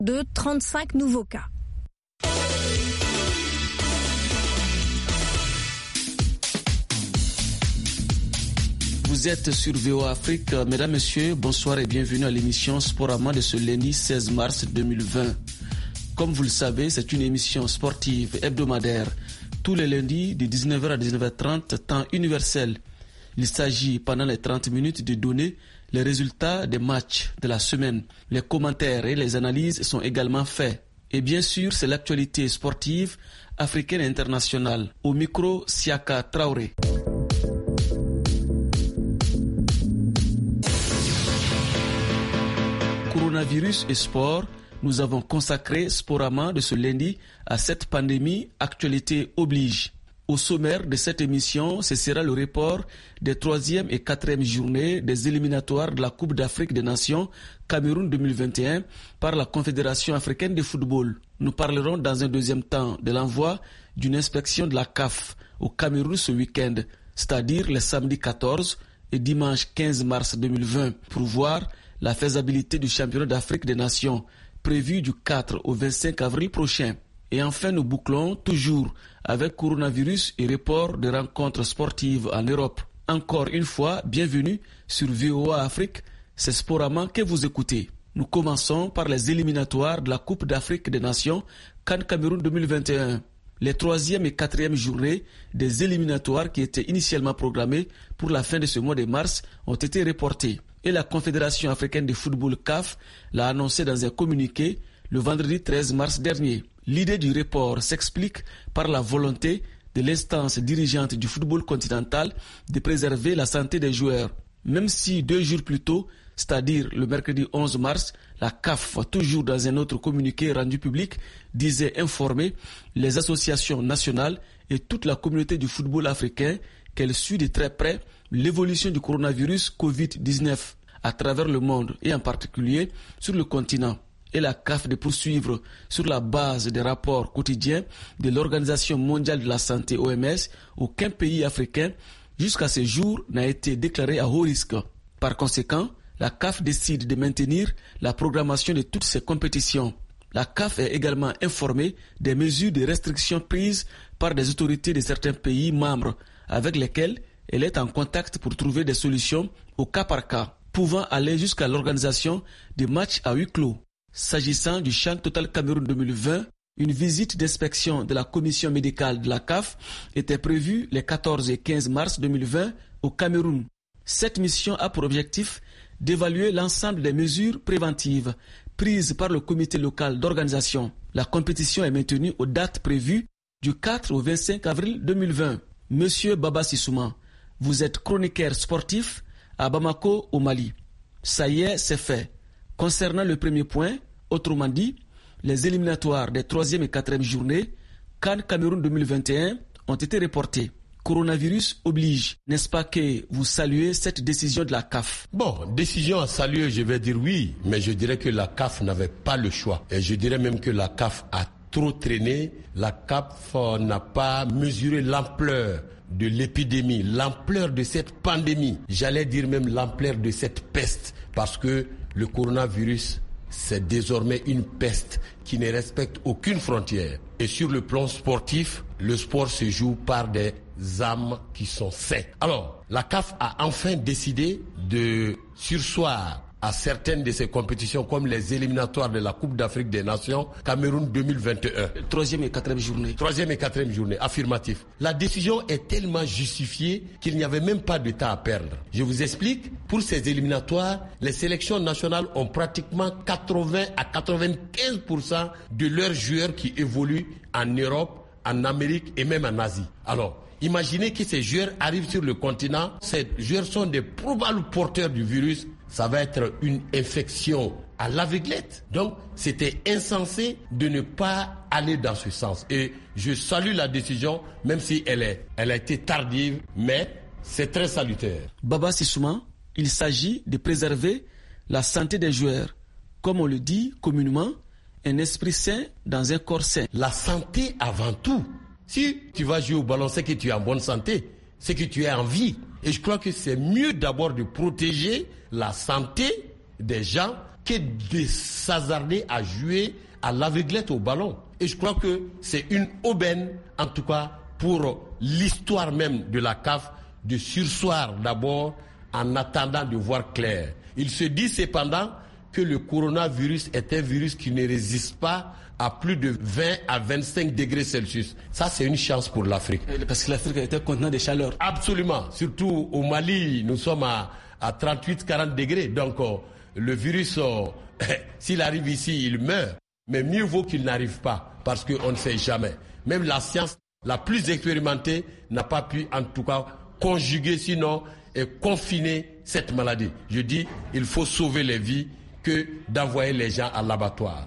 de 35 nouveaux cas. Vous êtes sur VOA Afrique. Mesdames, Messieurs, bonsoir et bienvenue à l'émission Sporama de ce lundi 16 mars 2020. Comme vous le savez, c'est une émission sportive hebdomadaire tous les lundis de 19h à 19h30, temps universel. Il s'agit pendant les 30 minutes de donner les résultats des matchs de la semaine. Les commentaires et les analyses sont également faits. Et bien sûr, c'est l'actualité sportive africaine et internationale. Au micro, Siaka Traoré. Coronavirus et sport, nous avons consacré Sporama de ce lundi à cette pandémie, actualité oblige. Au sommaire de cette émission, ce sera le report des 3e et 4e journées des éliminatoires de la Coupe d'Afrique des Nations Cameroun 2021 par la Confédération africaine de football. Nous parlerons dans un deuxième temps de l'envoi d'une inspection de la CAF au Cameroun ce week-end, c'est-à-dire les samedis 14 et dimanche 15 mars 2020, pour voir la faisabilité du championnat d'Afrique des Nations prévu du 4 au 25 avril prochain. Et enfin, nous bouclons toujours avec coronavirus et report de rencontres sportives en Europe. Encore une fois, bienvenue sur VOA Afrique, c'est Sporama que vous écoutez. Nous commençons par les éliminatoires de la Coupe d'Afrique des Nations CAN Cameroun 2021. Les 3e et 4e journées des éliminatoires qui étaient initialement programmées pour la fin de ce mois de mars ont été reportées. Et la Confédération africaine de football CAF l'a annoncé dans un communiqué le vendredi 13 mars dernier. L'idée du report s'explique par la volonté de l'instance dirigeante du football continental de préserver la santé des joueurs. Même si 2 jours plus tôt, c'est-à-dire le mercredi 11 mars, la CAF, toujours dans un autre communiqué rendu public, disait informer les associations nationales et toute la communauté du football africain qu'elle suit de très près l'évolution du coronavirus Covid-19 à travers le monde et en particulier sur le continent. Et la CAF de poursuivre sur la base des rapports quotidiens de l'Organisation mondiale de la santé OMS, aucun pays africain jusqu'à ce jour n'a été déclaré à haut risque. Par conséquent, la CAF décide de maintenir la programmation de toutes ces compétitions. La CAF est également informée des mesures de restriction prises par des autorités de certains pays membres avec lesquels elle est en contact pour trouver des solutions au cas par cas, pouvant aller jusqu'à l'organisation de matchs à huis clos. S'agissant du CHAN Total Cameroun 2020, une visite d'inspection de la commission médicale de la CAF était prévue les 14 et 15 mars 2020 au Cameroun. Cette mission a pour objectif d'évaluer l'ensemble des mesures préventives prises par le comité local d'organisation. La compétition est maintenue aux dates prévues du 4 au 25 avril 2020. Monsieur Baba Sissouma, vous êtes chroniqueur sportif à Bamako au Mali. Ça y est, c'est fait. Concernant le premier point, autrement dit, les éliminatoires des 3e et 4e journées CAN Cameroun 2021 ont été reportés. Coronavirus oblige. N'est-ce pas que vous saluez cette décision de la CAF? Bon, décision à saluer, je vais dire oui, mais je dirais que la CAF n'avait pas le choix. Et je dirais même que la CAF a trop traîné. La CAF n'a pas mesuré l'ampleur de l'épidémie, l'ampleur de cette pandémie. J'allais dire même l'ampleur de cette peste, parce que le coronavirus, c'est désormais une peste qui ne respecte aucune frontière. Et sur le plan sportif, le sport se joue par des âmes qui sont saines. Alors, la CAF a enfin décidé de surseoir à certaines de ces compétitions comme les éliminatoires de la Coupe d'Afrique des Nations Cameroun 2021. 3e et 4e journée. 3e et 4e journée, affirmatif. La décision est tellement justifiée qu'il n'y avait même pas de temps à perdre. Je vous explique, pour ces éliminatoires, les sélections nationales ont pratiquement 80 à 95% de leurs joueurs qui évoluent en Europe, en Amérique et même en Asie. Alors, imaginez que ces joueurs arrivent sur le continent, ces joueurs sont des probables porteurs du virus. Ça va être une infection à l'aveuglette. Donc, c'était insensé de ne pas aller dans ce sens. Et je salue la décision, même si elle a été tardive, mais c'est très salutaire. Baba Sissouma, il s'agit de préserver la santé des joueurs. Comme on le dit communément, un esprit sain dans un corps sain. La santé avant tout. Si tu vas jouer au ballon, c'est que tu es en bonne santé, c'est que tu es en vie. Et je crois que c'est mieux d'abord de protéger la santé des gens que de s'hasarder à jouer à l'aveuglette au ballon. Et je crois que c'est une aubaine, en tout cas, pour l'histoire même de la CAF, de surseoir d'abord en attendant de voir clair. Il se dit cependant que le coronavirus est un virus qui ne résiste pas à plus de 20 à 25 degrés Celsius. Ça, c'est une chance pour l'Afrique. Parce que l'Afrique était contenant de chaleur. Absolument. Surtout au Mali, nous sommes à 38-40 degrés. Donc, le virus, s'il arrive ici, il meurt. Mais mieux vaut qu'il n'arrive pas, parce qu'on ne sait jamais. Même la science la plus expérimentée n'a pas pu, en tout cas, conjuguer, sinon, et confiner cette maladie. Je dis, il faut sauver les vies que d'envoyer les gens à l'abattoir.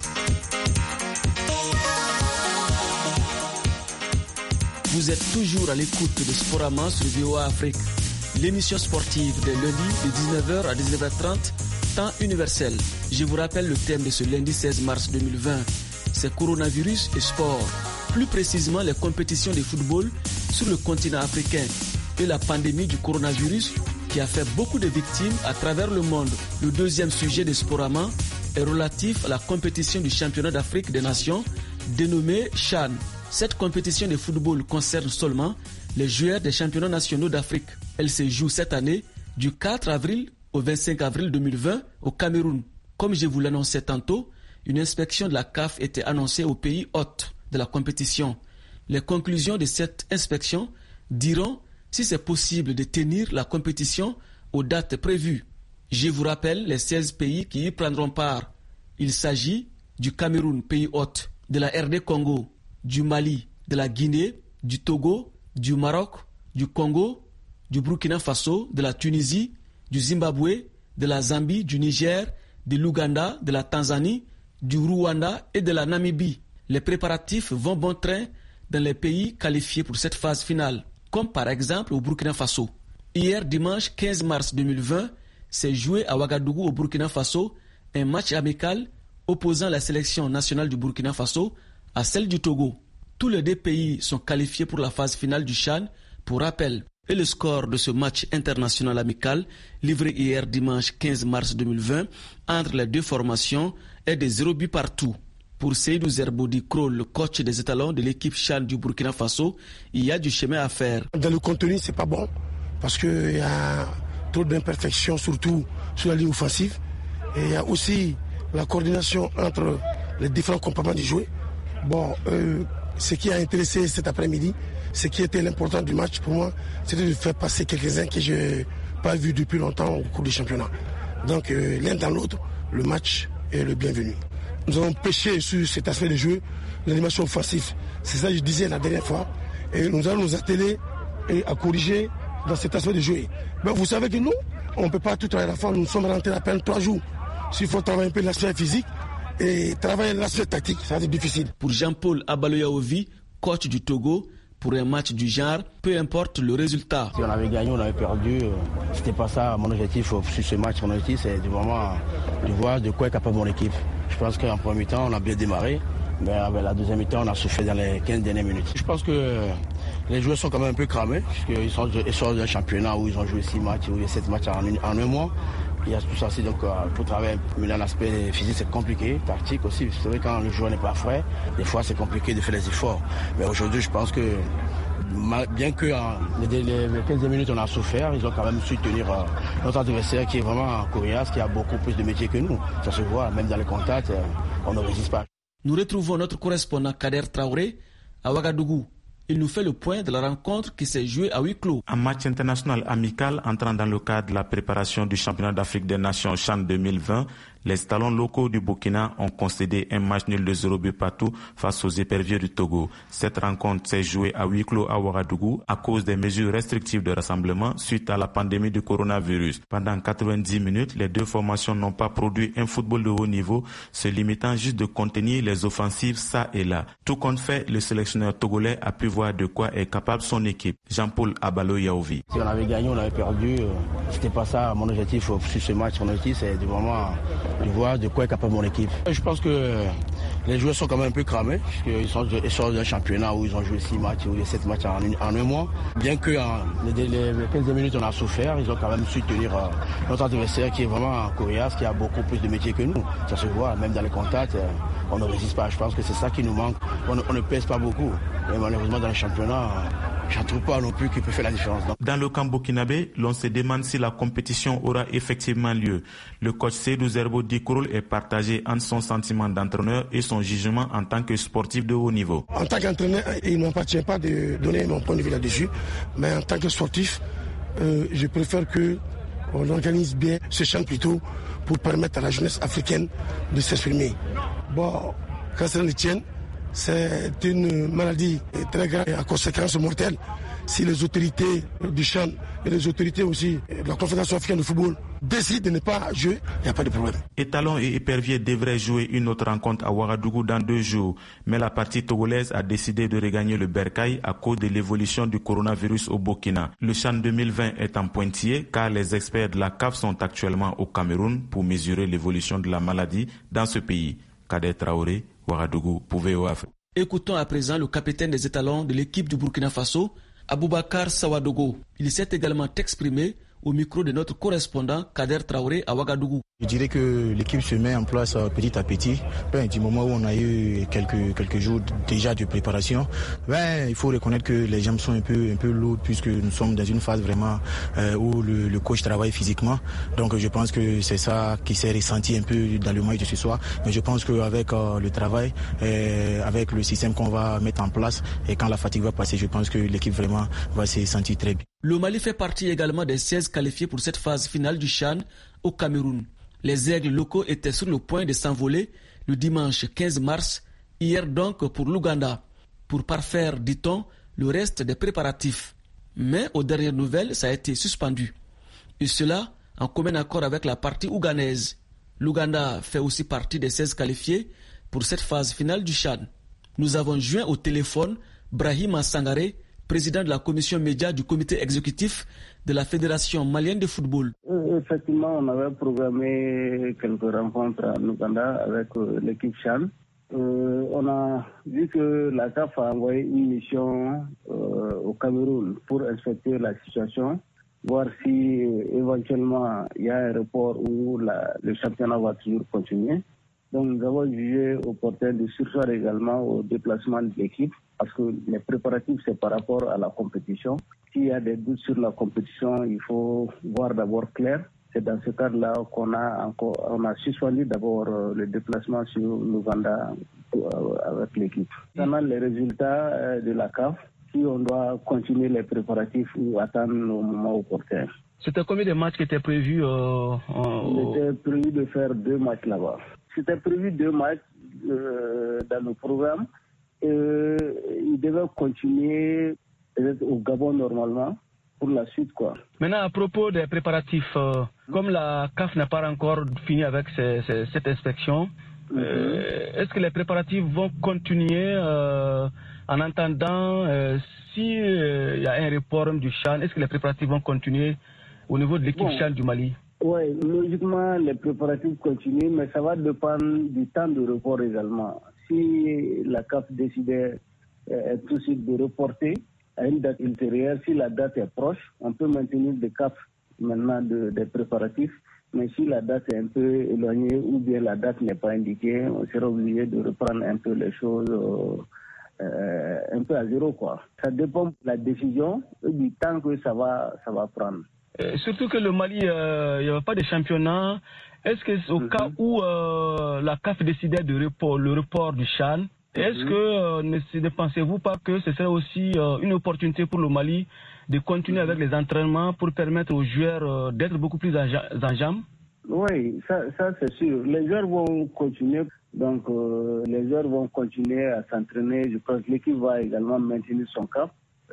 Vous êtes toujours à l'écoute de Sporama sur VOA Afrique, l'émission sportive des lundis de 19h à 19h30, temps universel. Je vous rappelle le thème de ce lundi 16 mars 2020, c'est coronavirus et sport. Plus précisément les compétitions de football sur le continent africain et la pandémie du coronavirus qui a fait beaucoup de victimes à travers le monde. Le deuxième sujet de Sporama est relatif à la compétition du championnat d'Afrique des Nations dénommée CHAN. Cette compétition de football concerne seulement les joueurs des championnats nationaux d'Afrique. Elle se joue cette année du 4 avril au 25 avril 2020 au Cameroun. Comme je vous l'annonçais tantôt, une inspection de la CAF était annoncée aux pays hôtes de la compétition. Les conclusions de cette inspection diront si c'est possible de tenir la compétition aux dates prévues. Je vous rappelle les 16 pays qui y prendront part. Il s'agit du Cameroun, pays hôte, de la RD Congo, du Mali, de la Guinée, du Togo, du Maroc, du Congo, du Burkina Faso, de la Tunisie, du Zimbabwe, de la Zambie, du Niger, de l'Ouganda, de la Tanzanie, du Rwanda et de la Namibie. Les préparatifs vont bon train dans les pays qualifiés pour cette phase finale, comme par exemple au Burkina Faso. Hier, dimanche 15 mars 2020, s'est joué à Ouagadougou au Burkina Faso un match amical opposant la sélection nationale du Burkina Faso à celle du Togo. Tous les deux pays sont qualifiés pour la phase finale du CHAN. Pour rappel, et le score de ce match international amical livré hier dimanche 15 mars 2020 entre les deux formations est de 0 but partout. Pour Seydou Zerboudi Krol, le coach des étalons de l'équipe CHAN du Burkina Faso, il y a du chemin à faire. Dans le contenu, c'est pas bon parce qu'il y a trop d'imperfections, surtout sur la ligne offensive. Et il y a aussi la coordination entre les différents compartiments du jeu. Bon, ce qui a intéressé cet après-midi, ce qui était l'important du match pour moi, c'était de faire passer quelques-uns que je n'ai pas vus depuis longtemps au cours du championnat. Donc l'un dans l'autre, le match est le bienvenu. Nous avons pêché sur cet aspect de jeu, l'animation offensive. C'est ça que je disais la dernière fois. Et nous allons nous atteler à corriger dans cet aspect de jeu. Mais vous savez que nous, on ne peut pas tout travailler à la fois. Nous sommes rentrés à peine 3 jours. S'il faut travailler un peu l'aspect physique et travailler l'aspect tactique, ça va être difficile. Pour Jean-Paul Abaloyaovi, coach du Togo, pour un match du genre, peu importe le résultat. Si on avait gagné, on avait perdu, c'était pas ça mon objectif sur ce match. Mon objectif, c'est vraiment de voir de quoi est capable mon équipe. Je pense qu'en premier temps, on a bien démarré, mais avec la deuxième mi-temps, on a souffert dans les 15 dernières minutes. Je pense que les joueurs sont quand même un peu cramés, puisqu'ils sortent d'un championnat où ils ont joué 6 matchs, ou 7 matchs en un mois. Il y a tout ça aussi, donc pour travailler un aspect physique, c'est compliqué, tactique aussi. C'est vrai, quand le joueur n'est pas frais, des fois c'est compliqué de faire les efforts. Mais aujourd'hui, je pense que bien que les 15 minutes on a souffert, ils ont quand même su tenir notre adversaire qui est vraiment coriace, qui a beaucoup plus de métier que nous. Ça se voit, même dans les contacts, on ne résiste pas. Nous retrouvons notre correspondant Kader Traoré à Ouagadougou. Il nous fait le point de la rencontre qui s'est jouée à huis clos. Un match international amical entrant dans le cadre de la préparation du championnat d'Afrique des Nations CHAN 2020, les talons locaux du Burkina ont concédé un match nul de 0 but partout face aux éperviers du Togo. Cette rencontre s'est jouée à huis clos à Ouagadougou à cause des mesures restrictives de rassemblement suite à la pandémie du coronavirus. Pendant 90 minutes, les deux formations n'ont pas produit un football de haut niveau, se limitant juste de contenir les offensives ça et là. Tout compte fait, le sélectionneur togolais a pu voir de quoi est capable son équipe. Jean-Paul Abaloyaovi. Si on avait gagné, on avait perdu. C'était pas ça mon objectif sur ce match. Mon objectif, c'est de vraiment de voir de quoi est capable mon équipe. Je pense que les joueurs sont quand même un peu cramés, parce qu'ils sortent d'un championnat où ils ont joué 6 matchs ou 7 matchs en un mois. Bien que les 15 minutes on a souffert, ils ont quand même su tenir notre adversaire qui est vraiment coriace, qui a beaucoup plus de métier que nous. Ça se voit, même dans les contacts, on ne résiste pas. Je pense que c'est ça qui nous manque. On ne pèse pas beaucoup. Et malheureusement dans le championnat, je ne trouve pas non plus qu'il peut faire la différence. Dans le camp burkinabé, l'on se demande si la compétition aura effectivement lieu. Le coach Seydou Zerbo Dikroul est partagé entre son sentiment d'entraîneur et son jugement en tant que sportif de haut niveau. En tant qu'entraîneur, il ne m'appartient pas de donner mon point de vue là-dessus, mais en tant que sportif, je préfère qu'on organise bien ce champ plutôt pour permettre à la jeunesse africaine de s'exprimer. Bon, quand ça le tient, c'est une maladie très grave et à conséquences mortelles. Si les autorités du CHAN et les autorités aussi de la Confédération africaine de football décident de ne pas jouer, il n'y a pas de problème. Étalon et Épervier devraient jouer une autre rencontre à Ouagadougou dans 2 jours. Mais la partie togolaise a décidé de regagner le bercail à cause de l'évolution du coronavirus au Burkina. Le CHAN 2020 est en pointillé car les experts de la CAF sont actuellement au Cameroun pour mesurer l'évolution de la maladie dans ce pays. Kader Traoré, Ouagadougou, pour VOA Afrique. Écoutons à présent le capitaine des étalons de l'équipe du Burkina Faso, Aboubakar Sawadogo. Il s'est également exprimé au micro de notre correspondant Kader Traoré à Ouagadougou. Je dirais que l'équipe se met en place petit à petit. Du moment où on a eu quelques jours déjà de préparation, il faut reconnaître que les jambes sont un peu lourdes puisque nous sommes dans une phase vraiment où le coach travaille physiquement. Donc je pense que c'est ça qui s'est ressenti un peu dans le match de ce soir. Mais je pense qu'avec le travail, avec le système qu'on va mettre en place et quand la fatigue va passer, je pense que l'équipe vraiment va se sentir très bien. Le Mali fait partie également des 16 qualifiés pour cette phase finale du CHAN au Cameroun. Les aigles locaux étaient sur le point de s'envoler le dimanche 15 mars, hier donc pour l'Ouganda, pour parfaire, dit-on, le reste des préparatifs. Mais aux dernières nouvelles, ça a été suspendu. Et cela en commun accord avec la partie ougandaise. L'Ouganda fait aussi partie des 16 qualifiés pour cette phase finale du CHAN. Nous avons joint au téléphone Brahima Sangaré, président de la commission média du comité exécutif de la Fédération malienne de football. Effectivement, on avait programmé quelques rencontres en Ouganda avec l'équipe CHAN. On a vu que la CAF a envoyé une mission au Cameroun pour inspecter la situation, voir si éventuellement il y a un report où le championnat va toujours continuer. Donc nous avons jugé opportun de surseoir également au déplacement de l'équipe parce que les préparatifs c'est par rapport à la compétition. S'il y a des doutes sur la compétition, il faut voir d'abord clair. C'est dans ce cadre-là qu'on a suspendu d'abord le déplacement sur l'Ouganda avec l'équipe. Pendant les résultats de la CAF, si on doit continuer les préparatifs ou attendre le moment opportun. C'était combien de matchs qui étaient prévus Il était prévu de faire 2 matchs là-bas. C'était prévu 2 matchs dans le programme. Il devait continuer au Gabon normalement pour la suite, quoi. Maintenant, à propos des préparatifs, comme la CAF n'a pas encore fini avec cette inspection, est-ce que les préparatifs vont continuer en attendant s'il y a un report du CHAN, est-ce que les préparatifs vont continuer au niveau de l'équipe CHAN du Mali? Oui, logiquement, les préparatifs continuent, mais ça va dépendre du temps de report également. Si la CAF décidait tout de suite de reporter à une date ultérieure, si la date est proche, on peut maintenir des CAF maintenant des préparatifs. Mais si la date est un peu éloignée ou bien la date n'est pas indiquée, on sera obligé de reprendre un peu les choses un peu à zéro, quoi. Ça dépend de la décision et du temps que ça va prendre. Surtout que le Mali, il n'y avait pas de championnat. Est-ce que au cas où la CAF décidait le report du CHAN, est-ce que ne pensez-vous pas que ce serait aussi une opportunité pour le Mali de continuer avec les entraînements pour permettre aux joueurs d'être beaucoup plus en jambes? Oui, ça c'est sûr. Les joueurs vont continuer. Donc les joueurs vont continuer à s'entraîner. Je pense que l'équipe va également maintenir son cap.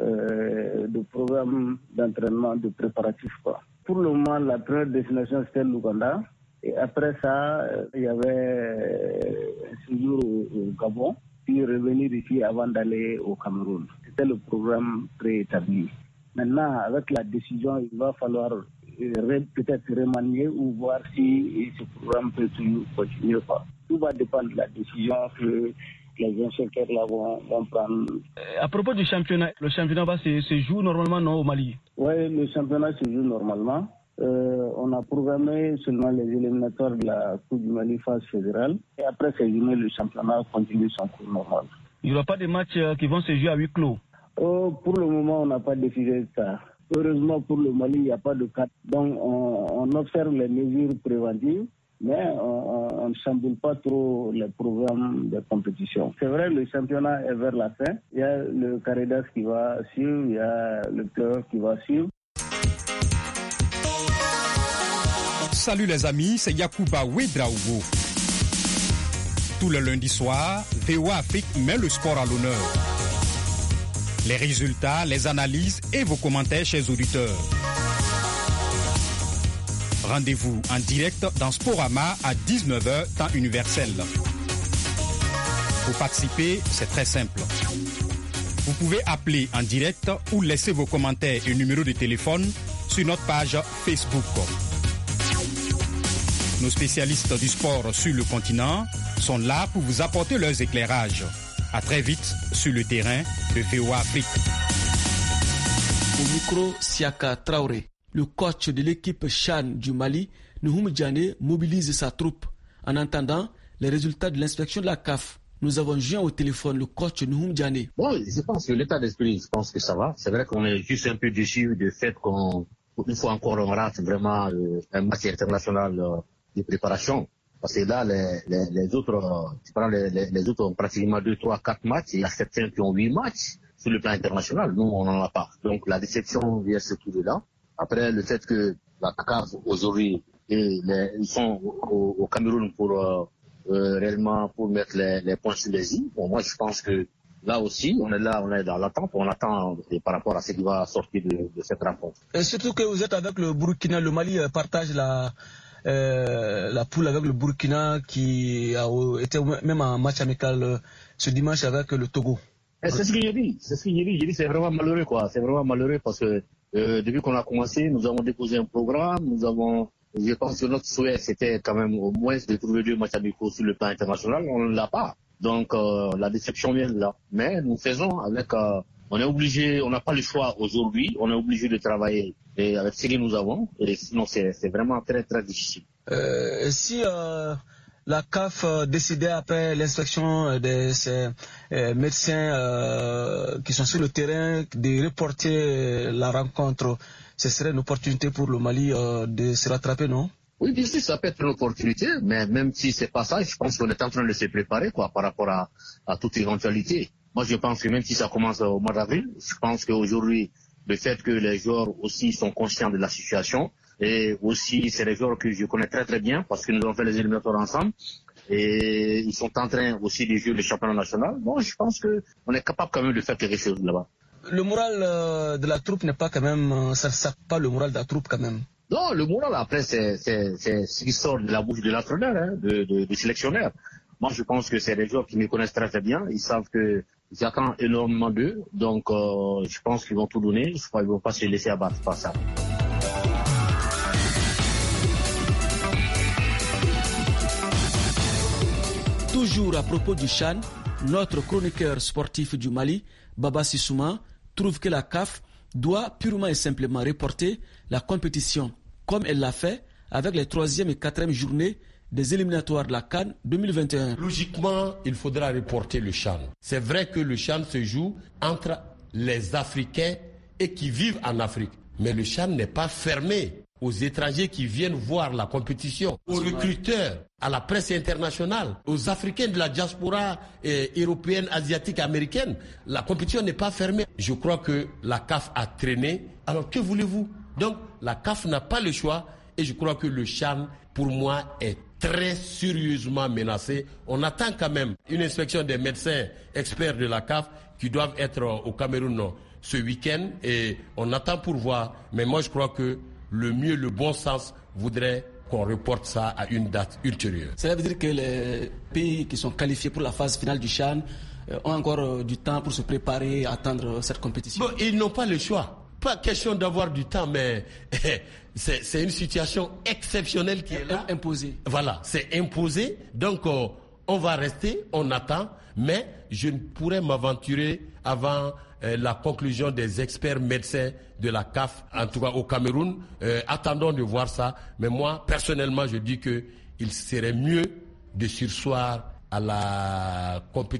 De programme d'entraînement, de préparatif, quoi. Pour le moment, la première destination c'était l'Ouganda. Et après ça, il y avait un séjour au Gabon, puis revenir ici avant d'aller au Cameroun. C'était le programme préétabli. Maintenant, avec la décision, il va falloir peut-être remanier ou voir si ce programme peut toujours continuer ou pas. Tout va dépendre de la décision que les inspecteurs là vont prendre. À propos du championnat, le championnat se joue normalement non, au Mali? Oui, le championnat se joue normalement. On a programmé seulement les éliminatoires de la Coupe du Mali phase fédérale. Et après ces journées, le championnat continue son cours normal. Il n'y aura pas de matchs qui vont se jouer à huis clos? Pour le moment, on n'a pas décidé ça. Heureusement, pour le Mali, il n'y a pas de cas. Donc, on observe les mesures préventives, mais on ne chamboule pas trop les programmes de compétition. C'est vrai, le championnat est vers la fin. Il y a le Caridas qui va suivre, il y a le club qui va suivre. Salut les amis, c'est Yacouba Ouedraogo. Tout le lundi soir, VOA Afrique met le sport à l'honneur. Les résultats, les analyses et vos commentaires, chers auditeurs. Rendez-vous en direct dans Sporama à 19h, temps universel. Pour participer, c'est très simple. Vous pouvez appeler en direct ou laisser vos commentaires et numéros de téléphone sur notre page Facebook. Nos spécialistes du sport sur le continent sont là pour vous apporter leurs éclairages. À très vite sur le terrain de VOA Afrique. Au micro, Siaka Traoré. Le coach de l'équipe CHAN du Mali, Nouhoum Diané, mobilise sa troupe. En attendant les résultats de l'inspection de la CAF, nous avons joint au téléphone le coach Nouhoum Diané. Bon, je pense que l'état d'esprit, je pense que ça va. C'est vrai qu'on est juste un peu déçu du fait qu'une fois encore on rate vraiment un match international de préparation. Parce que là, les autres, tu prends les autres ont pratiquement 2, 3, 4 matchs. Il y a certains qui ont 8 matchs sur le plan international. Nous, on n'en a pas. Donc la déception vient surtout de là. Après, le fait que la CAF aujourd'hui, ils sont au Cameroun pour réellement pour mettre les points sur les i. Bon, moi, je pense que là aussi, on est dans l'attente. On attend par rapport à ce qui va sortir de cette rencontre. Et surtout que vous êtes avec le Burkina. Le Mali partage la poule avec le Burkina qui a été même en match amical ce dimanche avec le Togo. C'est ce que j'ai dit. J'ai dit c'est vraiment malheureux quoi. C'est vraiment malheureux parce que depuis qu'on a commencé, nous avons déposé un programme. Je pense que notre souhait c'était quand même au moins de trouver 2 matchs amicaux sur le plan international. On ne l'a pas. Donc la déception vient de là. Mais nous faisons avec. On est obligé. On n'a pas le choix aujourd'hui. On est obligé de travailler avec ce que nous avons. Et sinon c'est vraiment très très difficile. Si la CAF décidait après l'inspection de ces médecins qui sont sur le terrain de reporter la rencontre, ce serait une opportunité pour le Mali de se rattraper, non? Oui, bien sûr, ça peut être une opportunité, mais même si c'est pas ça, je pense qu'on est en train de se préparer quoi, par rapport à toute éventualité. Moi, je pense que même si ça commence au mois d'avril, je pense qu'aujourd'hui, le fait que les joueurs aussi sont conscients de la situation, et aussi c'est des joueurs que je connais très très bien parce que nous avons fait les éliminatoires ensemble, et ils sont en train aussi de jouer le championnat national. Bon, je pense qu'on est capable quand même de faire quelque chose là-bas. Le moral de la troupe n'est pas quand même, ça ne sape pas le moral de la troupe quand même. Non, le moral après c'est ce qui sort de la bouche de l'entraîneur, hein, du sélectionneur. Moi je pense que c'est des joueurs qui me connaissent très très bien, ils savent que j'attends énormément d'eux, donc je pense qu'ils vont tout donner, je crois qu'ils ne vont pas se laisser abattre par ça. Toujours à propos du CHAN, notre chroniqueur sportif du Mali, Baba Sissouma, trouve que la CAF doit purement et simplement reporter la compétition, comme elle l'a fait avec les 3e et 4e journées des éliminatoires de la CAN 2021. Logiquement, il faudra reporter le CHAN. C'est vrai que le CHAN se joue entre les Africains et qui vivent en Afrique. Mais le CHAN n'est pas fermé aux étrangers qui viennent voir la compétition, aux recruteurs, à la presse internationale, aux Africains de la diaspora européenne, asiatique, américaine. La compétition n'est pas fermée. Je crois que la CAF a traîné. Alors que voulez-vous? Donc la CAF n'a pas le choix et je crois que le CHAN, pour moi, est très sérieusement menacé. On attend quand même une inspection des médecins experts de la CAF qui doivent être au Cameroun ce week-end et on attend pour voir. Mais moi je crois que le bon sens voudrait qu'on reporte ça à une date ultérieure. Cela veut dire que les pays qui sont qualifiés pour la phase finale du CHAN ont encore du temps pour se préparer à attendre cette compétition. Bon, ils n'ont pas le choix. pas question d'avoir du temps, mais c'est une situation exceptionnelle qui est là. Imposée. Voilà, c'est imposé. Donc, on va rester, on attend, mais je ne pourrais m'aventurer avant la conclusion des experts médecins de la CAF, en tout cas au Cameroun. Attendons de voir ça. Mais moi, personnellement, je dis qu'il serait mieux de surseoir à la compétition